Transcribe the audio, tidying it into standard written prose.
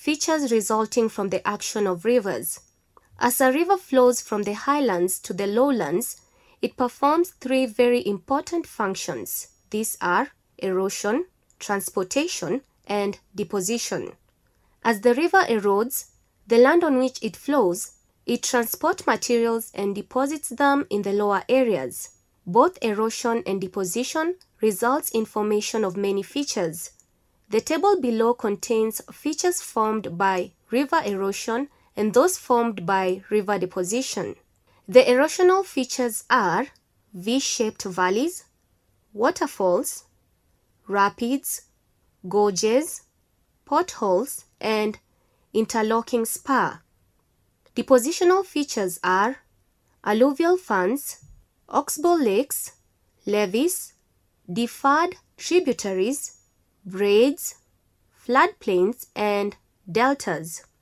features resulting from the action of rivers. As a river flows from the highlands to the lowlands, it performs three very important functions. These are erosion, transportation, and deposition. As the river erodes the land on which it flows, it transports materials and deposits them in the lower areas. Both erosion and deposition results in formation of many features. The table below contains features formed by river erosion and those formed by river deposition. The erosional features are V-shaped valleys, waterfalls, rapids, gorges, potholes, and interlocking spar. Depositional features are alluvial fans, oxbow lakes, levees, deferred tributaries, braids, floodplains, and deltas.